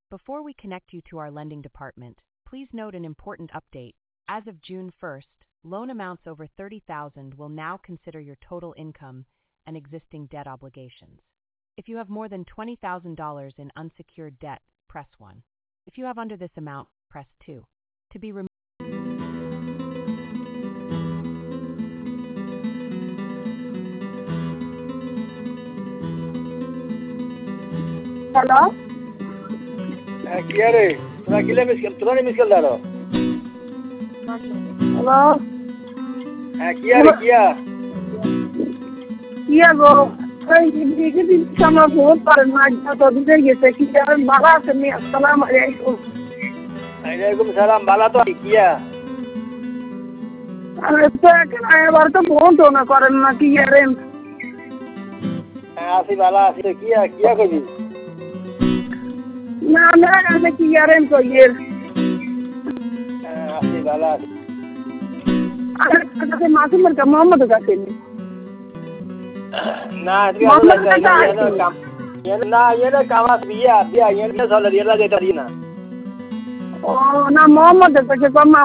Before we connect you to our lending department, please note an important update. As of June 1st, loan amounts over $30,000 will now consider your total income and existing debt obligations. If you have more than $20,000 in unsecured debt, press 1. If you have under this amount, press 2. To be removed. Hello? ¿Qué eres? Tranquila, tú no me escaldaron. Hello? ¿Qué eres? Iya go. Ini di sama phone पर ना तो दिखे ये से कि यार बाला से मैं अस्सलाम वालेकुम. वालेकुम सलाम. बाला तो किया. अरे तो क्या बार तो फोन तो ना करन ना कि यार आसी बाला आसी किया कभी. ना मेरा कहने कि यार इनको ये आसी बाला. अरे कहते मासूम का मोहम्मद का से nah itu kan ya na kawas biya ya na soal dia lagi tadi na oh na mohammed da ke kuma